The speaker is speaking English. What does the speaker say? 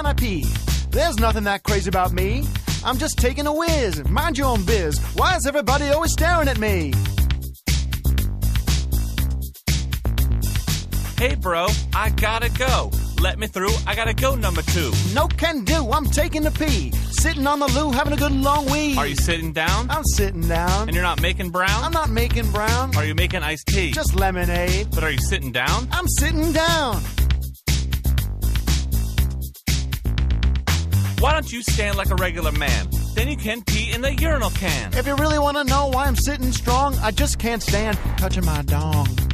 when I pee. There's nothing that crazy about me. I'm just taking a whiz. Mind your own biz. Why is everybody always staring at me? Hey, bro, I gotta go. Let me through. I gotta go, number 2. No can do. I'm taking a pee. Sitting on the loo, having a good long wee. Are you sitting down? I'm sitting down. And you're not making brown? I'm not making brown. Are you making iced tea? Just lemonade. But are you sitting down? I'm sitting down. Why don't you stand like a regular man? Then you can pee in the urinal can. If you really want to know why I'm sitting strong, I just can't stand touching my dong.